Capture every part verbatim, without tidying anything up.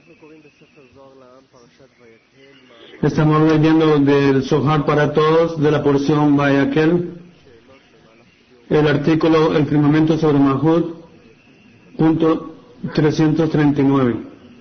Estamos leyendo del Zohar para todos, de la porción Vayakhel, el artículo El firmamento sobre Malhut, punto trescientos treinta y nueve.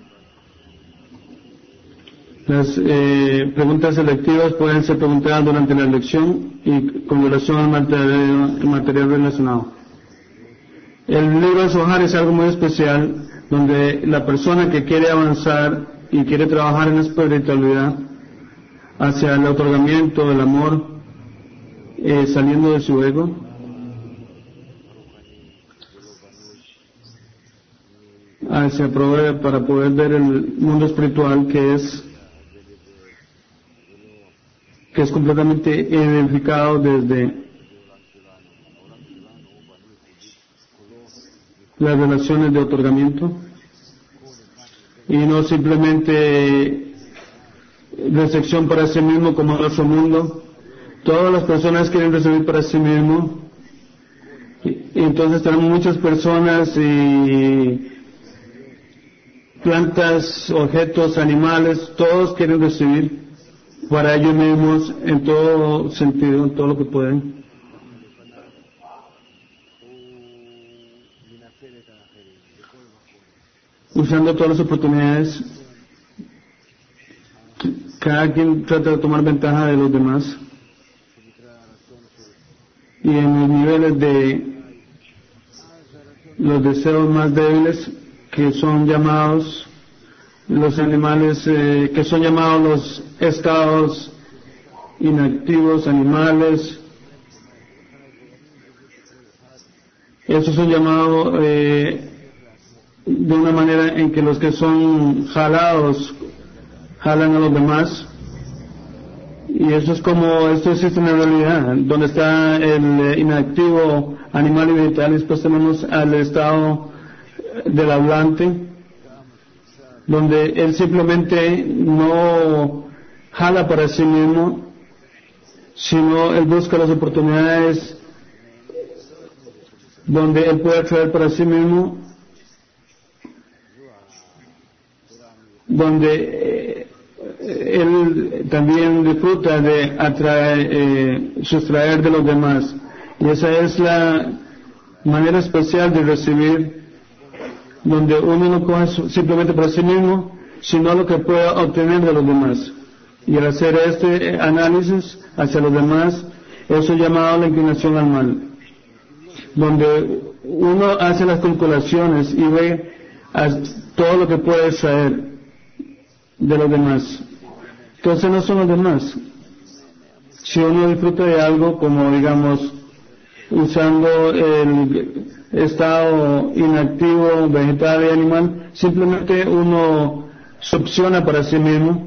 Las eh, preguntas selectivas pueden ser preguntadas durante la lección y con relación al material, al material relacionado. El libro de Zohar es algo muy especial, donde la persona que quiere avanzar y quiere trabajar en la espiritualidad hacia el otorgamiento, el amor, eh, saliendo de su ego, hacia proveer, para poder ver el mundo espiritual que es que es completamente identificado desde las relaciones de otorgamiento y no simplemente recepción para sí mismo como en nuestro mundo. Todas las personas quieren recibir para sí mismo, y entonces tenemos muchas personas y plantas, objetos, animales, todos quieren recibir para ellos mismos en todo sentido, en todo lo que pueden. Usando todas las oportunidades, cada quien trata de tomar ventaja de los demás. Y en los niveles de los deseos más débiles, que son llamados los animales, eh, que son llamados los estados inactivos, animales, esos son llamados eh, de una manera en que los que son jalados jalan a los demás, y eso es como esto existe en la realidad, donde está el eh, inactivo animal y vegetal. Después tenemos al estado del hablante, donde él simplemente no jala para sí mismo, sino él busca las oportunidades donde él puede atraer para sí mismo, donde eh, él también disfruta de atraer, eh, sustraer de los demás. Y esa es la manera especial de recibir, donde uno no coge simplemente para sí mismo, sino lo que puede obtener de los demás. Y al hacer este análisis hacia los demás, eso es llamado la inclinación al mal, donde uno hace las calculaciones y ve todo lo que puede extraer de los demás. Entonces no son los demás. Si uno disfruta de algo, como digamos, usando el estado inactivo, vegetal y animal, simplemente uno se opciona para sí mismo,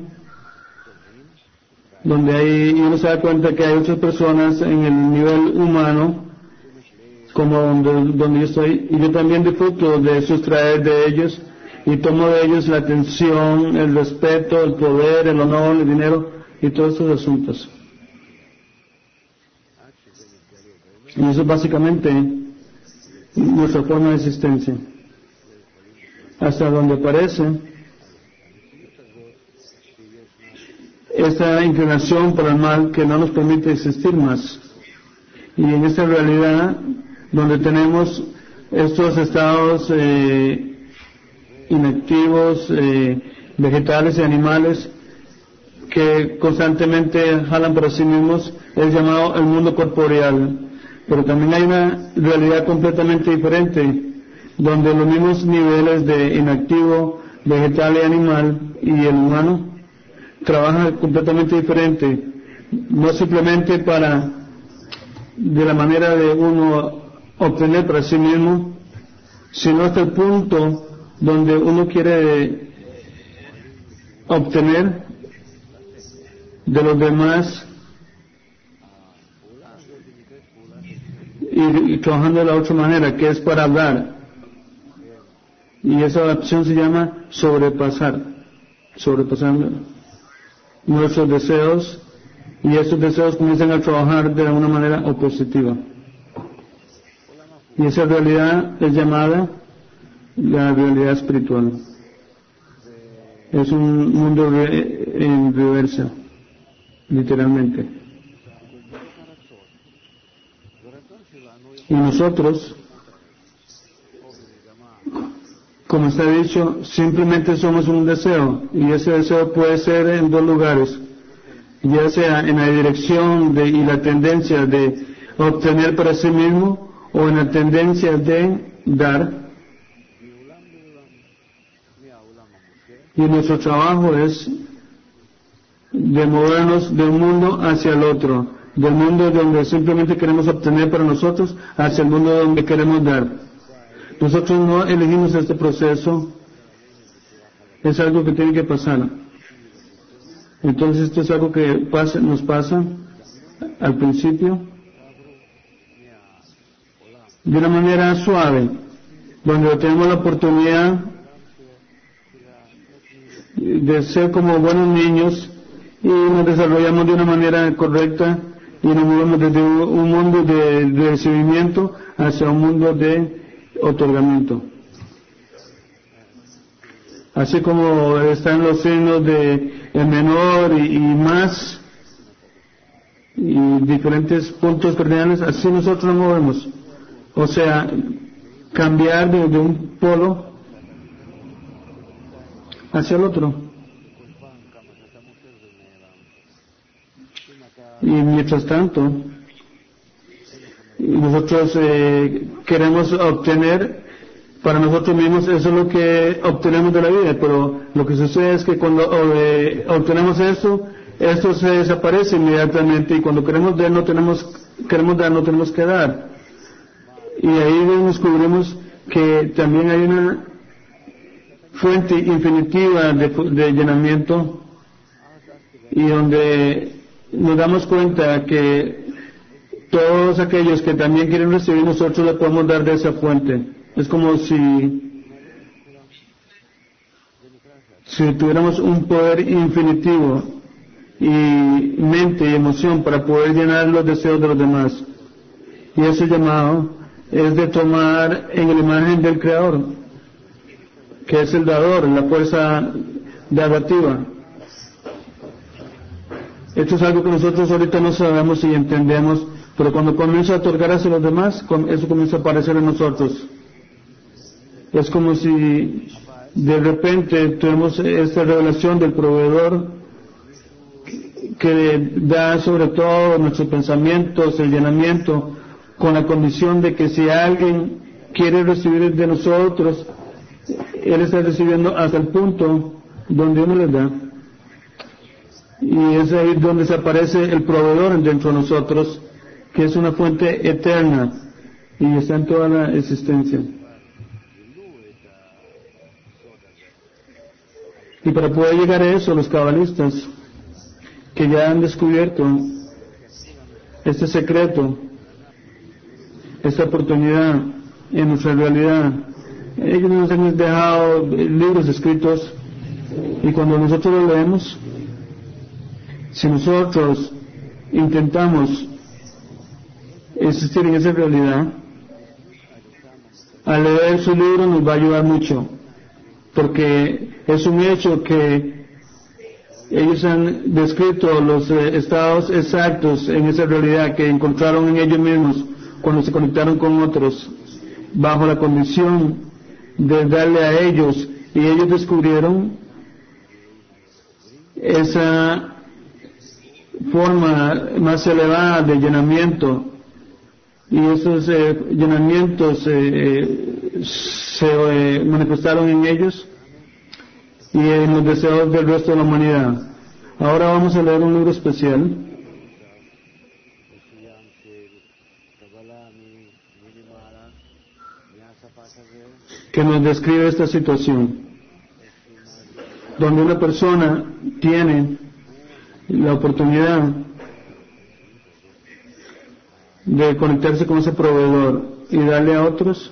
donde hay, y uno se da cuenta que hay otras personas en el nivel humano, como donde, donde yo estoy, y yo también disfruto de sustraer de ellos, y tomo de ellos la atención, el respeto, el poder, el honor, el dinero, y todos estos asuntos. Y eso es básicamente nuestra forma de existencia. Hasta donde parece esta inclinación para el mal que no nos permite existir más. Y en esta realidad, donde tenemos estos estados eh, inactivos, eh, vegetales y animales, que constantemente jalan para sí mismos, es llamado el mundo corporeal. Pero también hay una realidad completamente diferente, donde los mismos niveles de inactivo, vegetal y animal y el humano trabajan completamente diferente, no simplemente para, de la manera de uno obtener para sí mismo, sino hasta el punto donde uno quiere obtener de los demás y, y trabajando de la otra manera, que es para hablar. Y esa opción se llama sobrepasar, sobrepasando nuestros deseos, y esos deseos comienzan a trabajar de una manera opositiva. Y esa realidad es llamada la realidad espiritual. Es un mundo re, en reversa, literalmente. Y nosotros, como está dicho, simplemente somos un deseo, y ese deseo puede ser en dos lugares, ya sea en la dirección de, y la tendencia de obtener para sí mismo, o en la tendencia de dar. Y nuestro trabajo es de movernos de un mundo hacia el otro, del mundo donde simplemente queremos obtener para nosotros, hacia el mundo donde queremos dar. Nosotros no elegimos este proceso, es algo que tiene que pasar. Entonces esto es algo que pasa, nos pasa al principio, de una manera suave, donde tenemos la oportunidad de ser como buenos niños y nos desarrollamos de una manera correcta y nos movemos desde un mundo de, de recibimiento hacia un mundo de otorgamiento. Así como están los signos de el menor y, y más y diferentes puntos cardinales, así nosotros nos movemos. O sea, cambiar de, de un polo hacia el otro. Y mientras tanto, nosotros eh, queremos obtener para nosotros mismos, eso es lo que obtenemos de la vida, pero lo que sucede es que cuando eh, obtenemos eso, esto se desaparece inmediatamente, y cuando queremos dar, no tenemos, queremos dar, no tenemos que dar. Y ahí descubrimos que también hay una fuente infinitiva de, de llenamiento, y donde nos damos cuenta que todos aquellos que también quieren recibir, nosotros le podemos dar de esa fuente. Es como si si tuviéramos un poder infinitivo y mente y emoción para poder llenar los deseos de los demás. Y ese llamado es de tomar en la imagen del Creador, que es el dador, la fuerza dadativa. Esto es algo que nosotros ahorita no sabemos y entendemos, pero cuando comienza a otorgar hacia los demás, eso comienza a aparecer en nosotros. Es como si de repente tuvimos esta revelación del proveedor que da sobre todo nuestros pensamientos, el llenamiento, con la condición de que si alguien quiere recibir de nosotros, él está recibiendo hasta el punto donde uno le da. Y es ahí donde se aparece el proveedor dentro de nosotros, que es una fuente eterna y está en toda la existencia. Y para poder llegar a eso, los cabalistas que ya han descubierto este secreto, esta oportunidad en nuestra realidad, ellos nos han dejado libros escritos, y cuando nosotros los leemos, si nosotros intentamos existir en esa realidad, al leer su libro nos va a ayudar mucho, porque es un hecho que ellos han descrito los eh, estados exactos en esa realidad que encontraron en ellos mismos cuando se conectaron con otros, bajo la condición de darle a ellos, y ellos descubrieron esa forma más elevada de llenamiento, y esos eh, llenamientos eh, se eh, manifestaron en ellos y en los deseos del resto de la humanidad. Ahora vamos a leer un libro especial que nos describe esta situación, donde una persona tiene la oportunidad de conectarse con ese proveedor y darle a otros,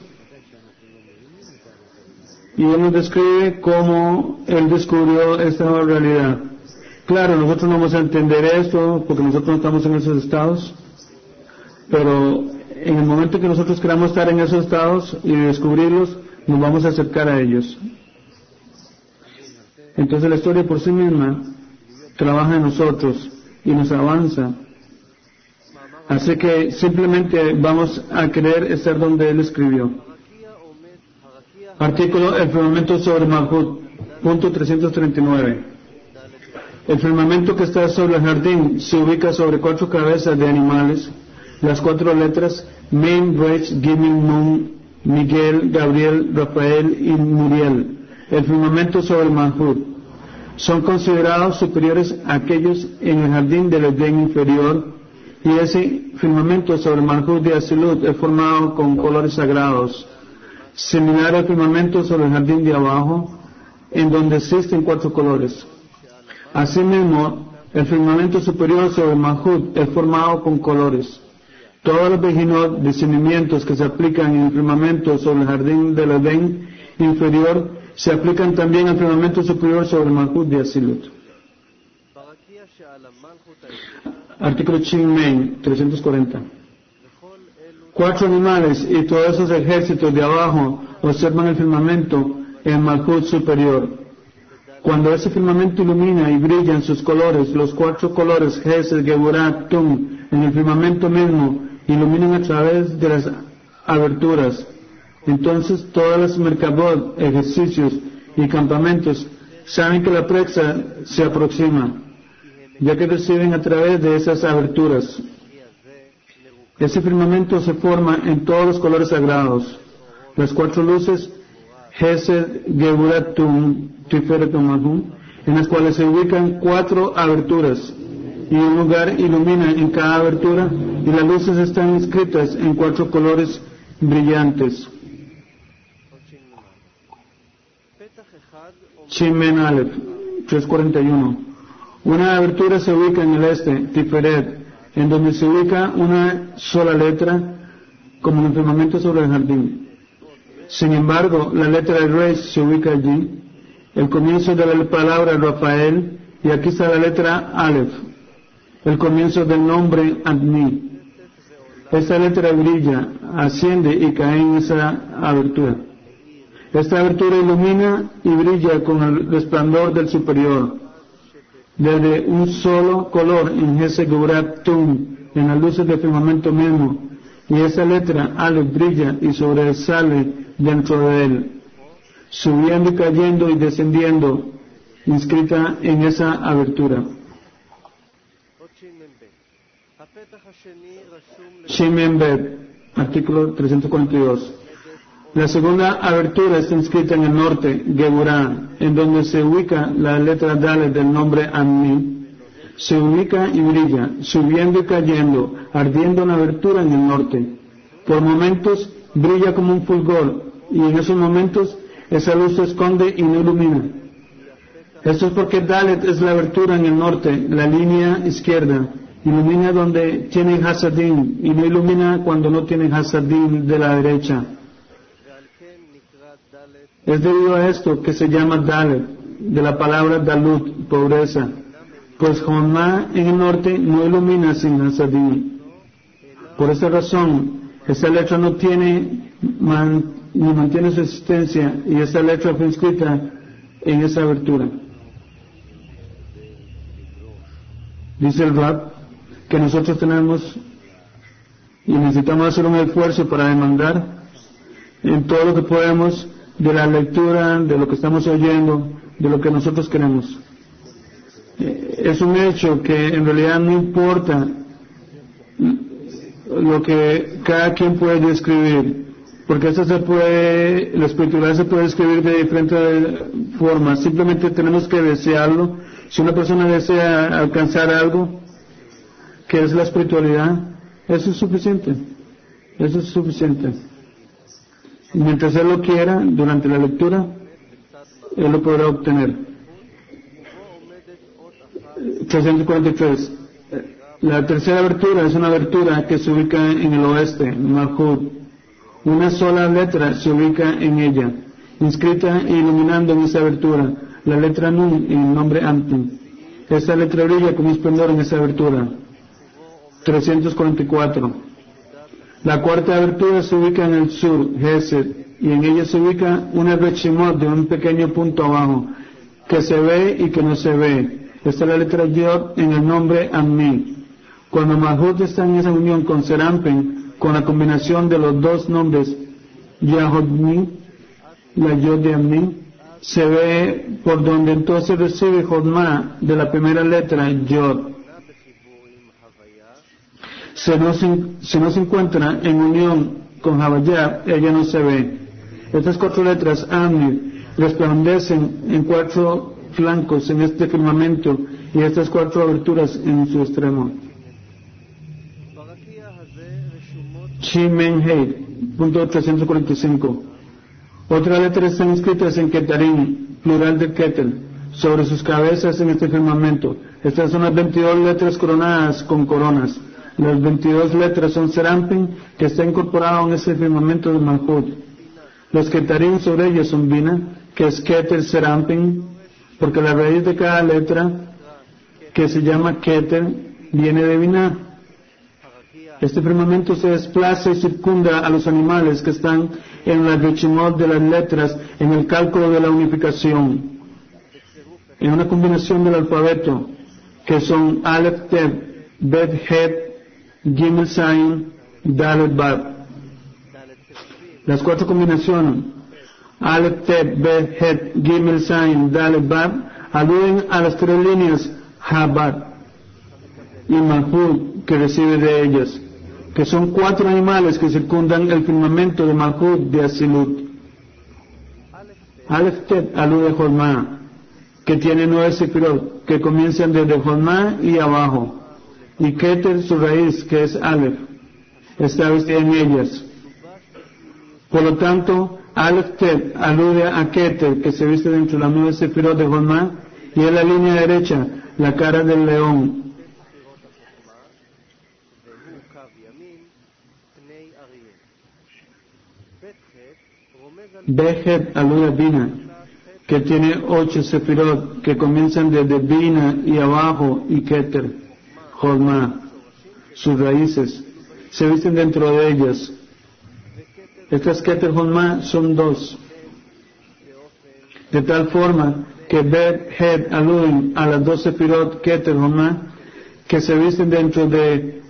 y él nos describe cómo él descubrió esta nueva realidad. Claro, nosotros no vamos a entender esto porque nosotros no estamos en esos estados, pero en el momento que nosotros queramos estar en esos estados y descubrirlos, nos vamos a acercar a ellos. Entonces la historia por sí misma trabaja en nosotros y nos avanza. Así que simplemente vamos a querer estar donde Él escribió. Artículo: el firmamento sobre Malhut, punto trescientos treinta y nueve. El firmamento que está sobre el jardín se ubica sobre cuatro cabezas de animales, las cuatro letras Mem, Resh, Gimel, Nun, Miguel, Gabriel, Rafael y Muriel. El firmamento sobre el Malhut son considerados superiores a aquellos en el jardín del Edén inferior, y ese firmamento sobre el Malhut de Asilut es formado con colores sagrados, similar al firmamento sobre el jardín de abajo, en donde existen cuatro colores. Asimismo, el firmamento superior sobre el Malhut es formado con colores. Todos los Bejinot, discernimientos que se aplican en el firmamento sobre el jardín del Edén inferior, se aplican también al firmamento superior sobre el Malhut de Asilut. Artículo Chinmei, trescientos cuarenta. Cuatro animales y todos esos ejércitos de abajo observan el firmamento en el Malhut superior. Cuando ese firmamento ilumina y brilla en sus colores, los cuatro colores Gesed, Geburah, Tum, en el firmamento mismo, iluminan a través de las aberturas. Entonces todas las merkabot, ejercicios y campamentos saben que la presa se aproxima, ya que reciben a través de esas aberturas. Ese firmamento se forma en todos los colores sagrados. Las cuatro luces Gesed, Geburah, Tum, Tiferet, Malhut, en las cuales se ubican cuatro aberturas, y un lugar ilumina en cada abertura, y las luces están inscritas en cuatro colores brillantes. Shimen Aleph, trescientos cuarenta y uno. Una abertura se ubica en el este, Tiferet, en donde se ubica una sola letra, como en el firmamento sobre el jardín. Sin embargo, la letra del Resh se ubica allí, el comienzo de la palabra Rafael, y aquí está la letra Aleph, el comienzo del nombre Adni. Esta letra brilla, asciende y cae en esa abertura. Esta abertura ilumina y brilla con el resplandor del superior, desde un solo color en Gesed, Geburah, Tum, en las luces del firmamento mismo, y esa letra Aleph brilla y sobresale dentro de él, subiendo y cayendo y descendiendo, inscrita en esa abertura. Shimen Bet, artículo trescientos cuarenta y dos. La segunda abertura está inscrita en el norte, Geburah, en donde se ubica la letra Dalet del nombre Amni. Se ubica y brilla, subiendo y cayendo, ardiendo en la abertura en el norte. Por momentos brilla como un fulgor, y en esos momentos esa luz se esconde y no ilumina. Esto es porque Dalet es la abertura en el norte, la línea izquierda. Ilumina donde tiene Hasadim y no ilumina cuando no tiene Hasadim de la derecha. Es debido a esto que se llama Dalet, de la palabra Dalut, pobreza, pues Jonah en el norte no ilumina sin Hasadim. Por esa razón, esa letra no tiene man, ni mantiene su existencia, y esa letra fue inscrita en esa abertura. Dice el Rab que nosotros tenemos y necesitamos hacer un esfuerzo para demandar en todo lo que podemos de la lectura, de lo que estamos oyendo, de lo que nosotros queremos. Es un hecho que en realidad no importa lo que cada quien puede describir, porque eso se puede, la espiritualidad se puede escribir de diferentes formas. Simplemente tenemos que desearlo. Si una persona desea alcanzar algo, que es la espiritualidad, eso es suficiente. Eso es suficiente. Y mientras él lo quiera, durante la lectura, él lo podrá obtener. trescientos cuarenta y tres. La tercera abertura es una abertura que se ubica en el oeste, Malhut. Una sola letra se ubica en ella, inscrita e iluminando en esa abertura, la letra Nun en el nombre Antim. Esta letra brilla con esplendor en esa abertura. trescientos cuarenta y cuatro. La cuarta abertura se ubica en el sur, Gesed, y en ella se ubica una Reshimot de un pequeño punto abajo, que se ve y que no se ve. Esta es la letra Yod en el nombre Ammi. Cuando Malhut está en esa unión con Serampin, con la combinación de los dos nombres Yahodmi, la Yod de Ammi, se ve por donde entonces recibe Jodma de la primera letra Yod. Si no, se, si no se encuentra en unión con Havayá, ella no se ve. Estas cuatro letras Ammi resplandecen en cuatro flancos en este firmamento y estas cuatro aberturas en su extremo. Shimen Hei, punto trescientos cuarenta y cinco. Otras letras están escritas en Ketarim, plural de Ketel, sobre sus cabezas en este firmamento. Estas son las veintidós letras coronadas con coronas. Las veintidós letras son Serampin, que está incorporado en este firmamento de Malhut. Los Ketarim sobre ellos son Bina, que es Keter Serampin, porque la raíz de cada letra, que se llama Keter, viene de Bina. Este firmamento se desplaza y circunda a los animales que están en la Rechimot de las letras en el cálculo de la unificación, en una combinación del alfabeto, que son Aleph Teb, Bet Het, Gimel Zayin, Dalet Bab. Las cuatro combinaciones, Aleph Teb, Bet Het, Gimel Zayin, Dalet Bab, aluden a las tres líneas Habat y Malhut que recibe de ellas, que son cuatro animales que circundan el firmamento de Malhut de Asilut. Aleph Tet alude a Jodma, que tiene nueve sefirot, que comienzan desde Jodma y abajo, y Keter, su raíz, que es Aleph, está vestida en ellas. Por lo tanto, Aleph Tet alude a Keter, que se viste dentro de las nueve sefirot de Jodma, y es la línea derecha, la cara del león. Behet alude a Bina, que tiene ocho sefirot, que comienzan desde Bina y abajo, y Keter, Jodma, sus raíces, se visten dentro de ellas. Estas Keter Jodma son dos, de tal forma que Bet Het aluden a las dos sefirot Keter Jodma, que se visten dentro de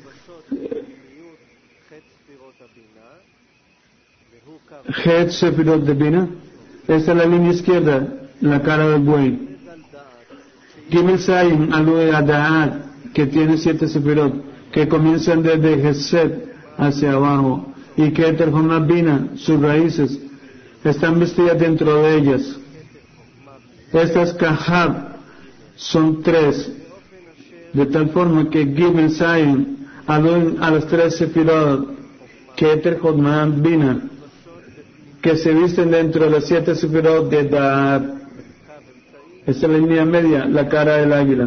Het Sefirot de Bina. Esta es la línea izquierda, la cara del buey. Gimel Zayin alude a Da'at, que tiene siete sefirot, que comienzan desde Geset hacia abajo, y Keter Jodma Bina, sus raíces, están vestidas dentro de ellas. Estas Kahab son tres, de tal forma que Gimel Zayin aluden a las tres sefirot, Keter Jodma Bina, que se visten dentro de las siete sefirot de Da'at. Esta es la línea media, la cara del águila.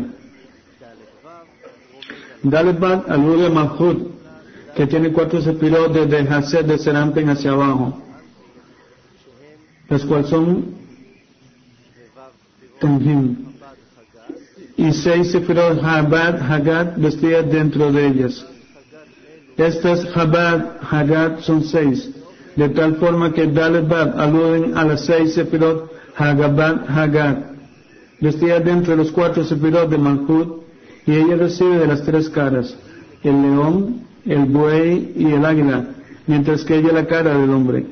Dalet Bab alude a Malhut, que tiene cuatro sefirot desde Haset de Serampin hacia abajo, las cuales son Tanjim, y seis sefirot Habat, Hagat, vestidas dentro de ellas. Estas Habat, Hagat son seis, de tal forma que Dalet Bab aluden a las seis sefirot Hagabat, Hagat, vestidas dentro de los cuatro sefirot de Malhut, y ella recibe de las tres caras, el león, el buey y el águila, mientras que ella la cara del hombre.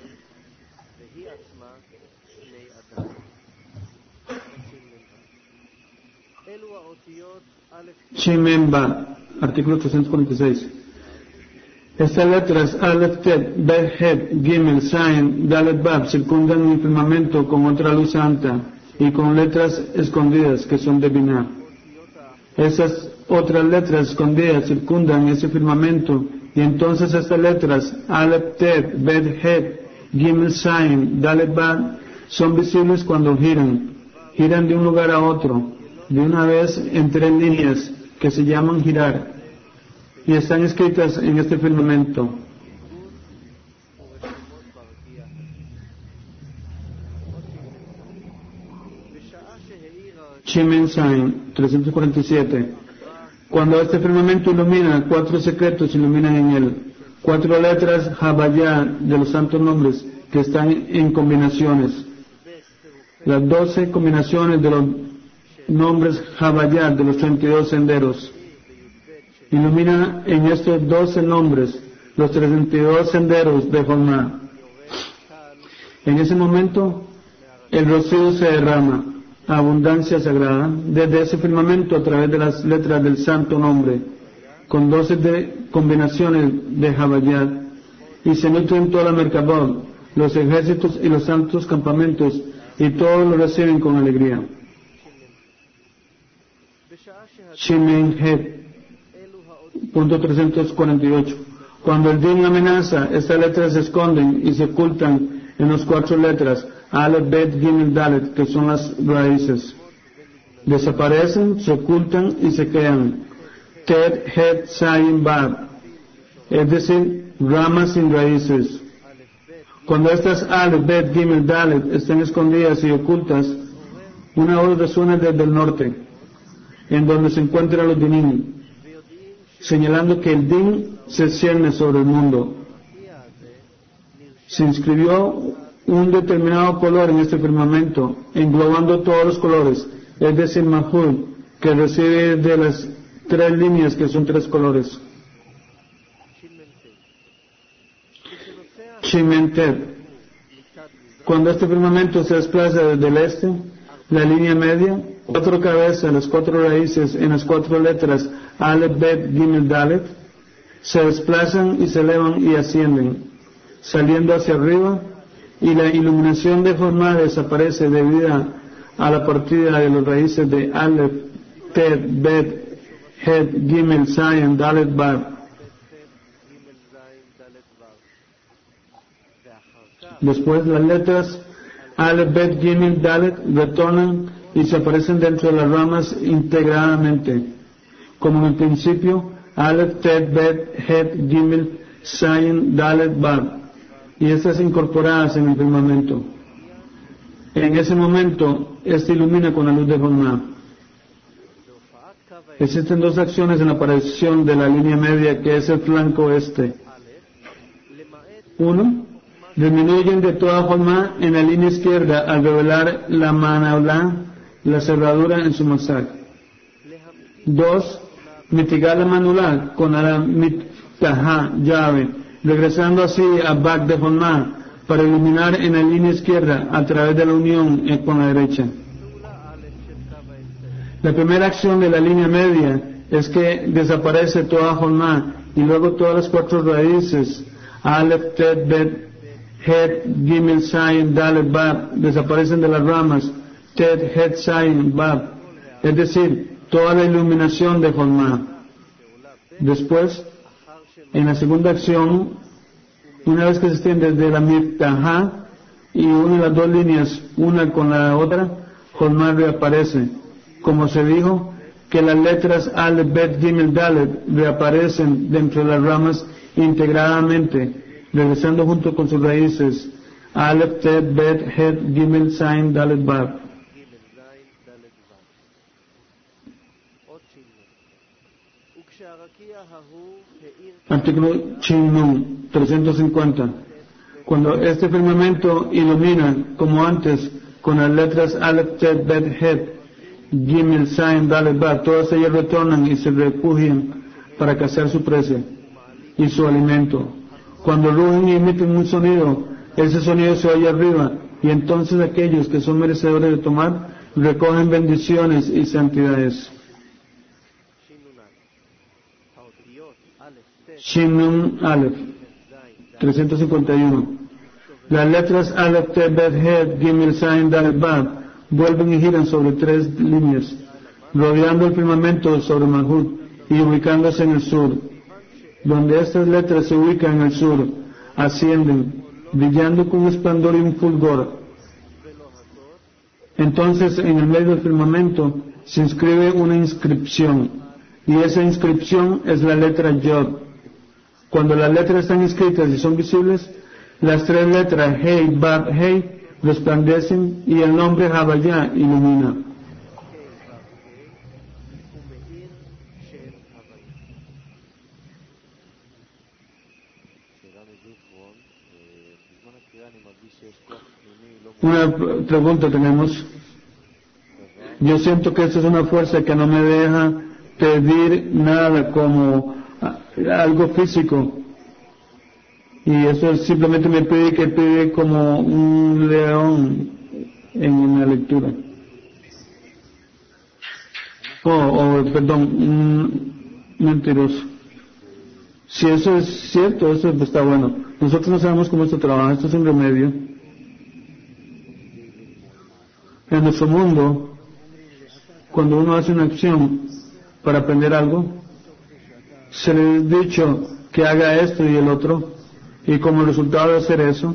Shimen Ba, artículo trescientos cuarenta y seis. Estas letras, Aleph Tet, Bet Het, Gimel, Zayin, Dalet Bab, circundan el firmamento con otra luz santa y con letras escondidas que son de Binah. Esas otras letras escondidas circundan ese firmamento, y entonces estas letras, Aleph Tet, Bet Het, Gimel, Zayin, Dalet Bab, son visibles cuando giran, giran de un lugar a otro, de una vez en tres líneas que se llaman girar, y están escritas en este firmamento. Shimen Zayin, trescientos cuarenta y siete. Cuando este firmamento ilumina, cuatro secretos iluminan en él. Cuatro letras Havayá de los santos nombres que están en combinaciones. las doce combinaciones de los nombres Havayat de los treinta y dos senderos. Ilumina en estos doce nombres los treinta y dos senderos de Jolma. En ese momento, el rocío se derrama, abundancia sagrada, desde ese firmamento a través de las letras del santo nombre, con doce de combinaciones de Havayat, y se nutren toda la Merkabot, los ejércitos y los santos campamentos, y todos lo reciben con alegría. Shimen Het, punto trescientos cuarenta y ocho. Cuando el Din amenaza, estas letras se esconden y se ocultan en las cuatro letras, Aleph, Bet, Gimel, Dalet, que son las raíces. Desaparecen, se ocultan y se quedan. Tet, Het, Zayin, Bab, es decir, ramas sin raíces. Cuando estas Aleph, Bet, Gimel, Dalet estén escondidas y ocultas, una voz resuena desde el norte, en donde se encuentran los Dinim, señalando que el Din se cierne sobre el mundo. Se inscribió un determinado color en este firmamento, englobando todos los colores, es decir, Mahud, que recibe de las tres líneas que son tres colores. Shimentet. Cuando este firmamento se desplaza desde el este, la línea media, cuatro cabezas, las cuatro raíces en las cuatro letras Aleph, Bet, Gimel, Dalet, se desplazan y se elevan y ascienden, saliendo hacia arriba, y la iluminación de Jolma desaparece debido a la partida de las raíces de Aleph, Tet, Bet, Het, Gimel, Zayin, Dalet, Bab. Después las letras Aleph, Bet, Gimel, Dalet retornan y se aparecen dentro de las ramas integradamente, como en el principio, Aleph, Tet, Bet, Het, Gimel, Zayin, Dalet, Bab, y estas incorporadas en el firmamento. En ese momento, este ilumina con la luz de Jolma. Existen dos acciones en la aparición de la línea media, que es el flanco este. Uno, disminuyen de toda Jolma en la línea izquierda al revelar la Manaulá, la cerradura en su masak. Dos, mitigar la Manulá con la Mitajá, llave, regresando así a Bak de Jolma para iluminar en la línea izquierda a través de la unión con la derecha. La primera acción de la línea media es que desaparece toda Jolma y luego todas las cuatro raíces, Aleph, Tet, Bet, Het, Gimel, Zayin, Dalet, Bab, desaparecen de las ramas, Tet, Het, Zayin, Bab, es decir, toda la iluminación de Jolma. Después, en la segunda acción, una vez que se extiende desde la Mitajá y une las dos líneas, una con la otra, Jolma reaparece. Como se dijo, que las letras Aleph, Bet, Gimel, Dalet reaparecen dentro de las ramas integradamente, regresando junto con sus raíces, Aleph, Tet, Bet, Het, Gimel, Zayin, Dalet, Bab. Artículo Chinmun trescientos cincuenta. Cuando este firmamento ilumina, como antes, con las letras Aleph, Tet, Bet, Het, Gimel, Zayin, Dalet, Bab, todas ellas retornan y se refugian para cazar su presa y su alimento. Cuando rugen y emiten un sonido, ese sonido se oye arriba, y entonces aquellos que son merecedores de tomar recogen bendiciones y santidades. Shin Aleph trescientos cincuenta y uno. Las letras Aleph, Tet, Bet, Het, Gimel, Zayin, Dalet, Bab vuelven y giran sobre tres líneas, rodeando el firmamento sobre Mahud y ubicándose en el sur. Donde estas letras se ubican en el sur, ascienden, brillando con un esplendor y un fulgor. Entonces, en el medio del firmamento se inscribe una inscripción, y esa inscripción es la letra Yod. Cuando las letras están inscritas y son visibles, las tres letras Hei, Bab, Hei resplandecen y el nombre Havayá ilumina. Una pregunta tenemos. Yo siento que esta es una fuerza que no me deja pedir nada como algo físico. Y eso simplemente me pide que pide como un león en una lectura. Oh, oh, perdón, un mentiroso. Si eso es cierto, eso está bueno. Nosotros no sabemos cómo esto trabaja, esto es un remedio. En nuestro mundo, cuando uno hace una acción para aprender algo, se le ha dicho que haga esto y el otro, y como resultado de hacer eso,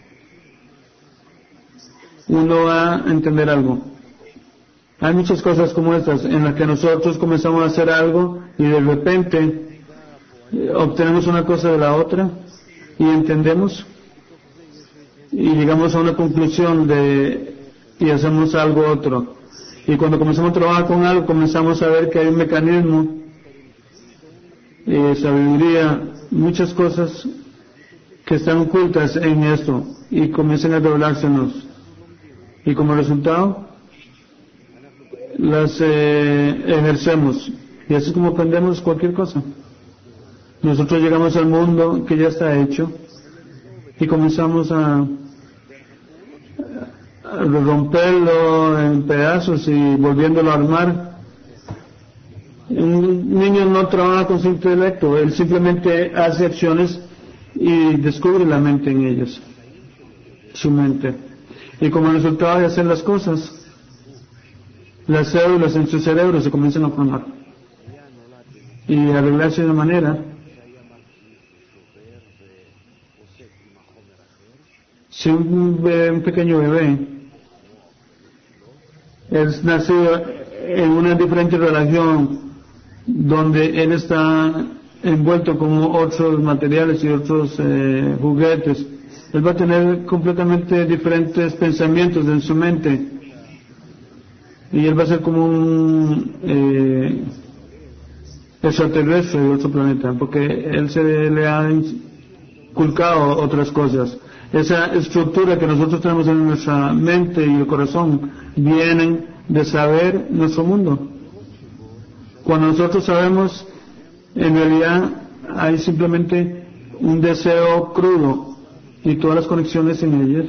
uno va a entender algo. Hay muchas cosas como estas en las que nosotros comenzamos a hacer algo y de repente eh, obtenemos una cosa de la otra y entendemos y llegamos a una conclusión de y hacemos algo otro. Y cuando comenzamos a trabajar con algo comenzamos a ver que hay un mecanismo, eh, sabiduría, muchas cosas que están ocultas en esto y comienzan a revelársenos. Y como resultado las eh, ejercemos y así es como aprendemos cualquier cosa. Nosotros llegamos al mundo que ya está hecho y comenzamos a, a romperlo en pedazos y volviéndolo a armar. Un niño no trabaja con su intelecto, él simplemente hace acciones y descubre la mente en ellos, su mente, y como resultado de hacer las cosas, las células en su cerebro se comienzan a formar y arreglarse de una manera. Si un, bebé, un pequeño bebé es nacido en una diferente relación donde él está envuelto con otros materiales y otros eh, juguetes, él va a tener completamente diferentes pensamientos en su mente y él va a ser como un eh, extraterrestre de otro planeta, porque él se le ha inculcado otras cosas. Esa estructura que nosotros tenemos en nuestra mente y el corazón vienen de saber nuestro mundo. Cuando nosotros sabemos, en realidad hay simplemente un deseo crudo y todas las conexiones en ellas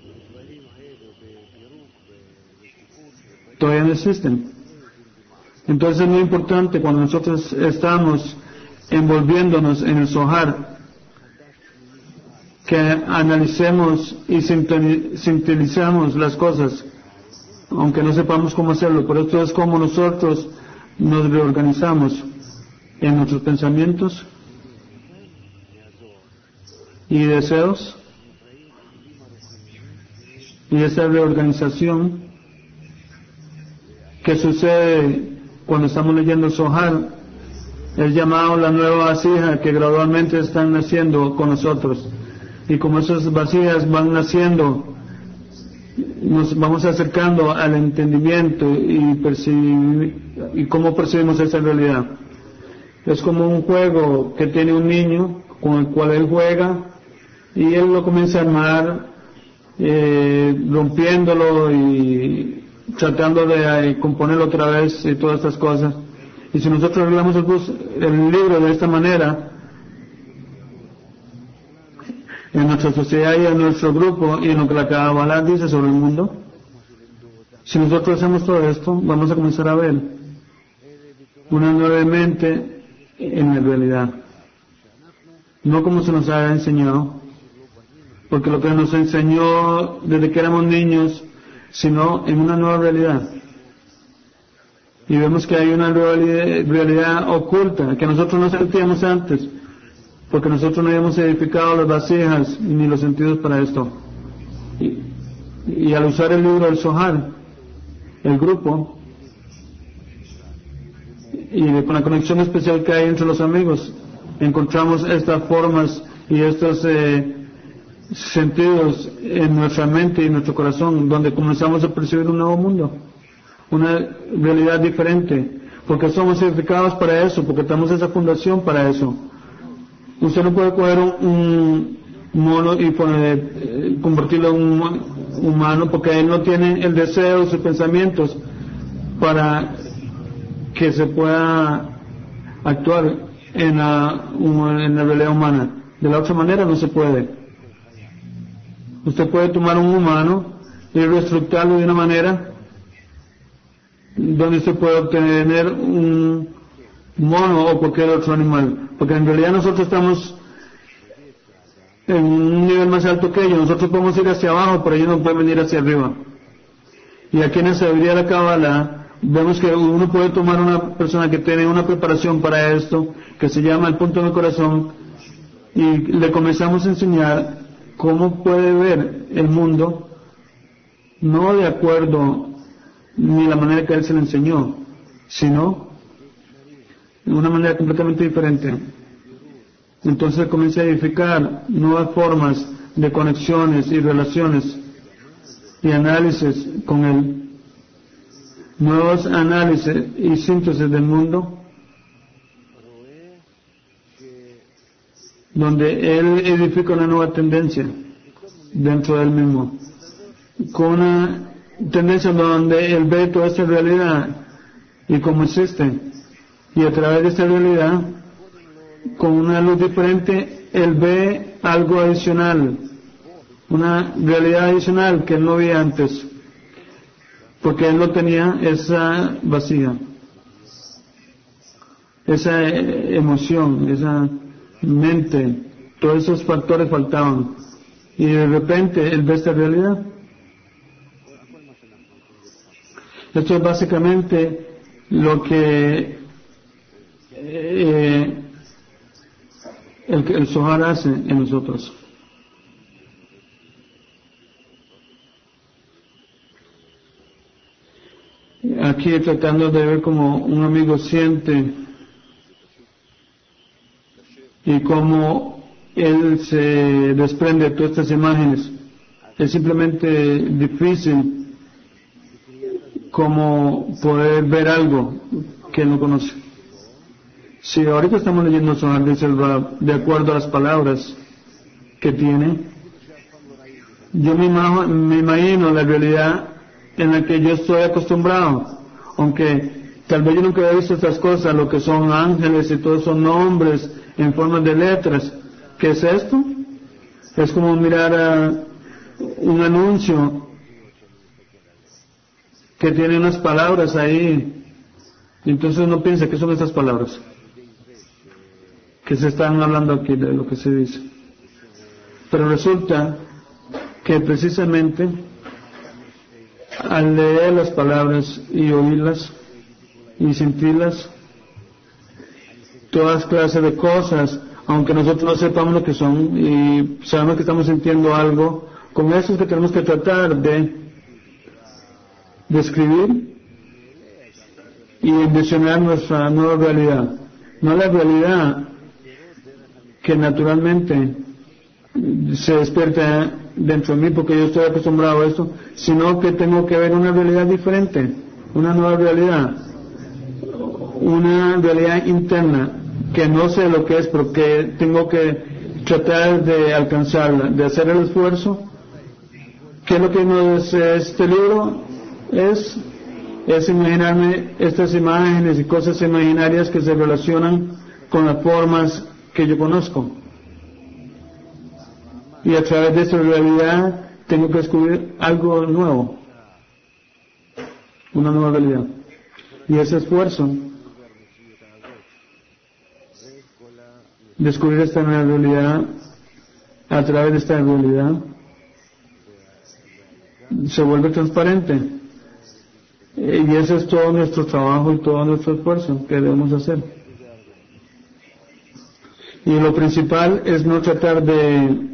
todavía no existen. Entonces es muy importante cuando nosotros estamos envolviéndonos en el Zohar que analicemos y sintetizamos las cosas, aunque no sepamos cómo hacerlo, pero esto es como nosotros nos reorganizamos en nuestros pensamientos y deseos, y esa reorganización que sucede cuando estamos leyendo el Zohar es llamado la nueva vasija que gradualmente están naciendo con nosotros, y como esas vasijas van naciendo nos vamos acercando al entendimiento y percibir y cómo percibimos esa realidad. Es como un juego que tiene un niño con el cual él juega y él lo comienza a armar, eh, rompiéndolo y tratando de eh, componerlo otra vez y todas estas cosas. Y si nosotros arreglamos el, bus, el libro de esta manera, en nuestra sociedad y en nuestro grupo y en lo que la Kabbalah dice sobre el mundo, si nosotros hacemos todo esto, vamos a comenzar a ver una nueva mente en la realidad, no como se nos ha enseñado, porque lo que nos enseñó desde que éramos niños, sino en una nueva realidad. Y vemos que hay una realidad oculta que nosotros no sentíamos antes, porque nosotros no habíamos edificado las vasijas ni los sentidos para esto. Y, y al usar el libro del Zohar, el grupo, y con la conexión especial que hay entre los amigos, encontramos estas formas y estos eh, sentidos en nuestra mente y en nuestro corazón, donde comenzamos a percibir un nuevo mundo, una realidad diferente, porque somos edificados para eso, porque tenemos esa fundación para eso. Usted no puede coger un, un mono y poner, eh, convertirlo en un, humano, porque él no tiene el deseo, sus pensamientos para que se pueda actuar en la, en la realidad humana. De la otra manera no se puede. Usted puede tomar un humano y reestructurarlo de una manera donde usted puede obtener un mono o cualquier otro animal, porque en realidad nosotros estamos en un nivel más alto que ellos. Nosotros podemos ir hacia abajo, pero ellos no pueden venir hacia arriba. Y aquí en la sabiduría de la Kabbalah vemos que uno puede tomar una persona que tiene una preparación para esto, que se llama el punto en el corazón, y le comenzamos a enseñar cómo puede ver el mundo, no de acuerdo ni la manera que él se le enseñó, sino de una manera completamente diferente. Entonces comienza a edificar nuevas formas de conexiones y relaciones y análisis con él, nuevos análisis y síntesis del mundo, donde él edifica una nueva tendencia dentro de él mismo, con una tendencia donde él ve toda esta realidad y cómo existe, y a través de esta realidad, con una luz diferente, él ve algo adicional, una realidad adicional que él no veía antes, porque él no tenía esa vacía, esa emoción, esa mente, todos esos factores faltaban, y de repente él ve esta realidad. Esto es básicamente lo que eh, el, el Zohar hace en nosotros. Aquí tratando de ver cómo un amigo siente y cómo él se desprende de todas estas imágenes. Es simplemente difícil como poder ver algo que él no conoce. Si ahorita estamos leyendo Zohar, dice el Rab, de acuerdo a las palabras que tiene, yo me imagino, me imagino la realidad en la que yo estoy acostumbrado, aunque tal vez yo nunca he visto estas cosas, lo que son ángeles y todos son nombres en forma de letras. ¿Qué es esto? Es como mirar a un anuncio que tiene unas palabras ahí, y entonces uno piensa que son estas palabras que se están hablando aquí de lo que se dice, pero resulta que precisamente al leer las palabras y oírlas y sentirlas, todas clases de cosas, aunque nosotros no sepamos lo que son y sabemos que estamos sintiendo algo, con eso es que tenemos que tratar de describir y envisionar nuestra nueva realidad, no la realidad que naturalmente se despierta dentro de mí porque yo estoy acostumbrado a esto, sino que tengo que ver una realidad diferente, una nueva realidad, una realidad interna que no sé lo que es, porque tengo que tratar de alcanzarla, de hacer el esfuerzo. ¿Qué es lo que nos este libro? Es, es imaginarme estas imágenes y cosas imaginarias que se relacionan con las formas que yo conozco. Y a través de esta realidad tengo que descubrir algo nuevo, una nueva realidad. Y ese esfuerzo, descubrir esta nueva realidad, a través de esta realidad, se vuelve transparente. Y ese es todo nuestro trabajo y todo nuestro esfuerzo que debemos hacer. Y lo principal es no tratar de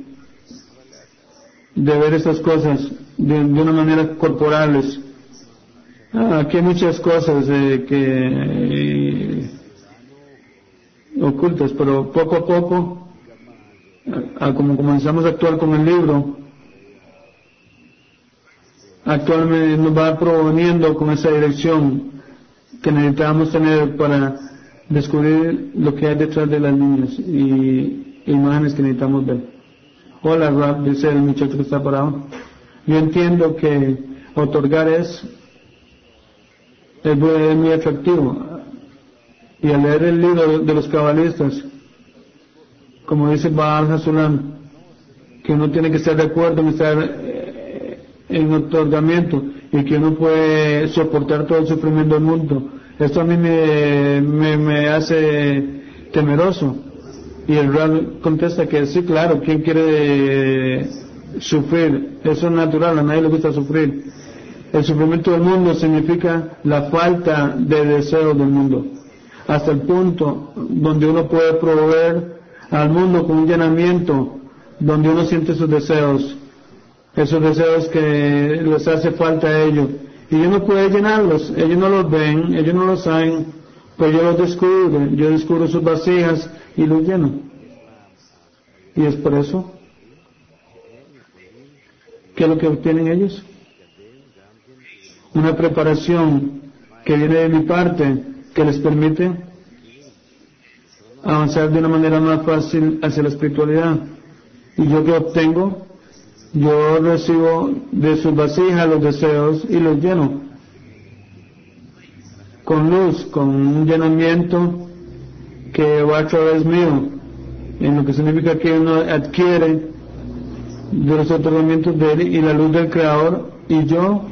de ver estas cosas de, de una manera corporales. Ah, aquí hay muchas cosas eh, que eh, ocultas, pero poco a poco, a, como comenzamos a actuar con el libro, actualmente nos va proveniendo con esa dirección que necesitamos tener para descubrir lo que hay detrás de las líneas y imágenes que necesitamos ver. Hola, Rab, dice el muchacho que está parado. yo entiendo que otorgar es, es muy atractivo. Y al leer el libro de los cabalistas, como dice Baal Hasulam, que uno tiene que estar de acuerdo en estar eh, en otorgamiento y que uno puede soportar todo el sufrimiento del mundo. Esto a mí me, me, me hace temeroso. Y el Rab contesta que sí, claro, ¿quién quiere eh, sufrir? Eso es natural, a nadie le gusta sufrir. El sufrimiento del mundo significa la falta de deseo del mundo, hasta el punto donde uno puede proveer al mundo con un llenamiento, donde uno siente sus deseos, esos deseos que les hace falta a ellos, y uno puede llenarlos. Ellos no los ven, ellos no los saben, pero yo los descubro, yo descubro sus vasijas y los lleno. Y es por eso, ¿qué es lo que obtienen ellos? Una preparación que viene de mi parte, que les permite avanzar de una manera más fácil hacia la espiritualidad. Y yo que obtengo, yo recibo de sus vasijas los deseos y los lleno con luz, con un llenamiento que va a través mío, en lo que significa que uno adquiere de los otorgamientos de él y la luz del Creador, y yo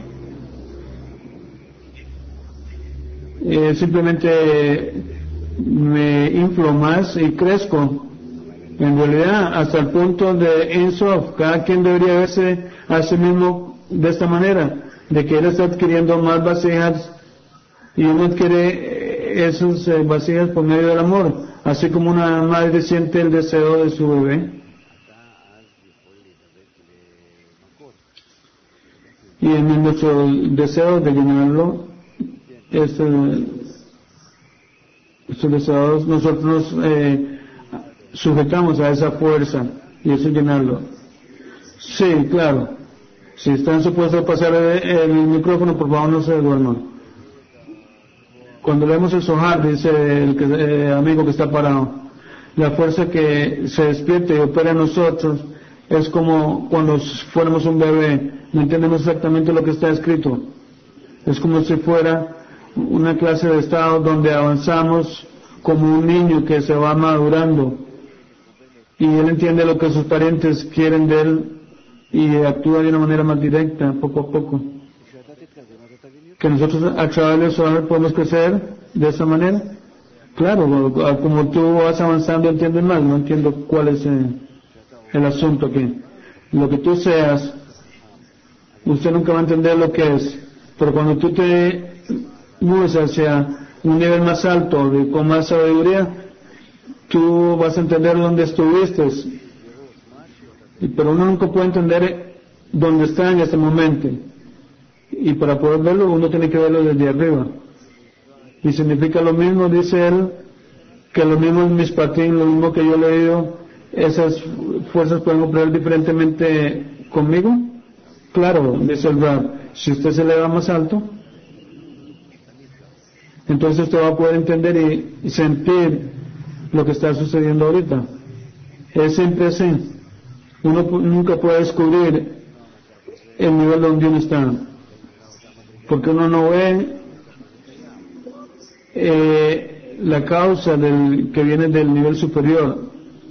eh, simplemente me inflo más y crezco. En realidad, hasta el punto de Ein Sof, cada quien debería verse a sí mismo de esta manera, de que él está adquiriendo más vasijas y uno adquiere esas eh, vasijas por medio del amor, así como una madre siente el deseo de su bebé. Y en nuestro deseo de llenarlo, este, estos deseos, nosotros eh, sujetamos a esa fuerza y eso llenarlo. Sí, claro. Si están supuestos a pasar el, el micrófono, por favor no se duerman. Cuando leemos el Zohar, dice el que, eh, amigo que está parado, la fuerza que se despierte y opera en nosotros es como cuando fuéramos un bebé, no entendemos exactamente lo que está escrito. Es como si fuera una clase de estado donde avanzamos como un niño que se va madurando y él entiende lo que sus parientes quieren de él y actúa de una manera más directa, poco a poco. Que nosotros a través de eso podemos crecer de esa manera. Claro, como tú vas avanzando entiendes más. No entiendo cuál es el, el asunto aquí. Lo que tú seas, usted nunca va a entender lo que es, pero cuando tú te mueves hacia un nivel más alto, de, con más sabiduría, tú vas a entender dónde estuviste, pero uno nunca puede entender dónde está en este momento, y para poder verlo uno tiene que verlo desde arriba, y significa lo mismo, dice él, que lo mismo en mis patines, lo mismo que yo he leído, esas fuerzas pueden operar diferentemente conmigo. Claro, dice el Rab, si usted se eleva más alto, entonces usted va a poder entender y, y sentir lo que está sucediendo ahorita. Es siempre así. Uno nunca puede descubrir el nivel donde uno está, porque uno no ve eh, la causa del, que viene del nivel superior,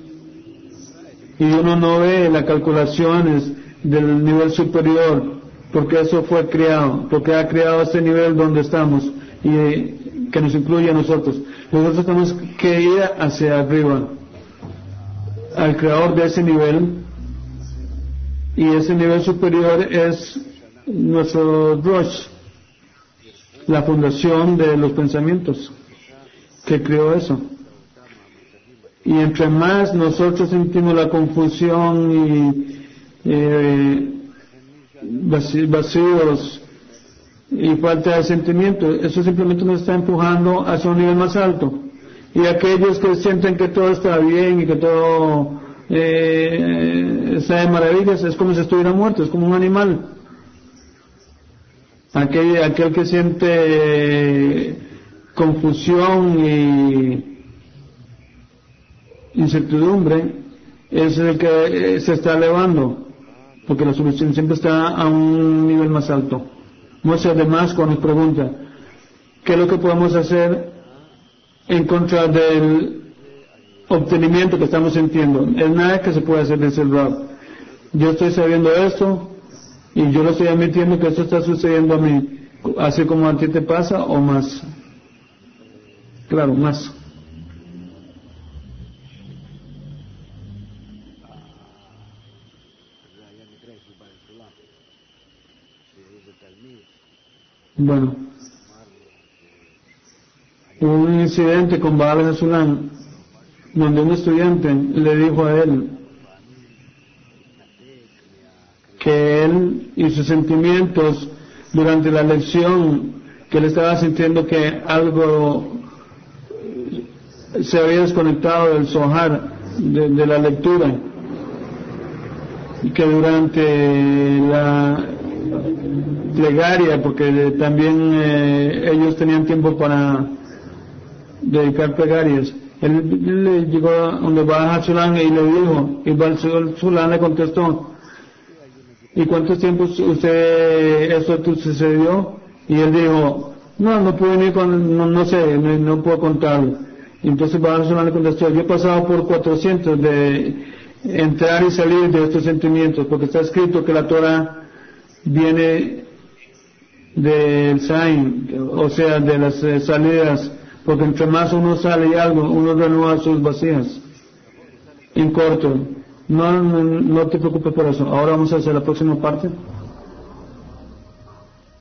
y uno no ve las calculaciones del nivel superior, porque eso fue creado, porque ha creado ese nivel donde estamos y eh, que nos incluye a nosotros. Nosotros tenemos que ir hacia arriba, al creador de ese nivel, y ese nivel superior es nuestro Rosh, la fundación de los pensamientos que creó eso. Y entre más nosotros sentimos la confusión y eh, vacíos y falta de sentimiento, eso simplemente nos está empujando hacia un nivel más alto. Y aquellos que sienten que todo está bien y que todo eh, está de maravillas, es como si estuviera muerto, es como un animal. Aquel, aquel que siente eh, confusión y incertidumbre es el que se está elevando, porque la solución siempre está a un nivel más alto. Moshe de Damasco nos pregunta, ¿qué es lo que podemos hacer en contra del obtenimiento que estamos sintiendo? Es nada que se puede hacer, dice el Rab. Yo estoy sabiendo esto y yo lo estoy admitiendo que esto está sucediendo a mí, así como a ti te pasa o más. Claro, más. Bueno, hubo un incidente con Baal Hasulam, donde un estudiante le dijo a él que él y sus sentimientos durante la lección, que él estaba sintiendo que algo se había desconectado del Zohar, de, de la lectura, y que durante la plegaria, porque también eh, ellos tenían tiempo para dedicar plegarias, él le llegó a donde va a Zulán y le dijo, y Zulán le contestó, ¿y cuántos tiempos usted eso sucedió? Y él dijo, no, no pude ni con, no, no sé, no, no puedo contarlo. Y entonces Baal Zulán le contestó, yo he pasado por cuatrocientos de entrar y salir de estos sentimientos, porque está escrito que la Torah viene del Sain, o sea, de las eh, salidas, porque entre más uno sale y algo, uno renueva sus vacías. En corto, no, no, no te preocupes por eso. Ahora vamos a hacer la próxima parte.